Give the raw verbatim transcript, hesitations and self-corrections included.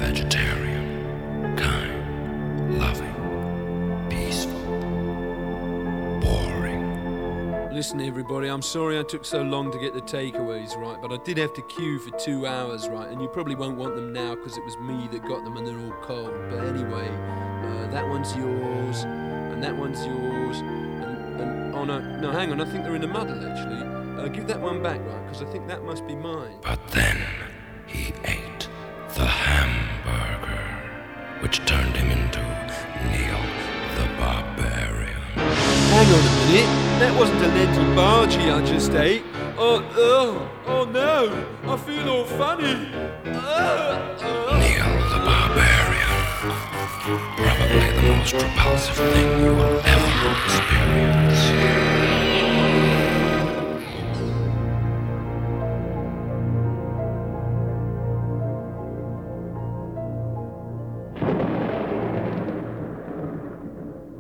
vegetarian, kind, loving, peaceful, boring. Listen, everybody, I'm sorry I took so long to get the takeaways right, but I did have to queue for two hours, right? And you probably won't want them now because it was me that got them and they're all cold. But anyway, uh, that one's yours, and that one's yours, and, and oh no, no, hang on, I think they're in a muddle actually. Uh, give that one back, right? Because I think that must be mine. But then he ate the hamburger, which turned him into Neil the Barbarian. Hang on a minute, that wasn't a lentil bargee I just ate. Oh, oh, oh no, I feel all funny. Uh, uh. Neil the Barbarian. Probably the most repulsive thing you will ever experience.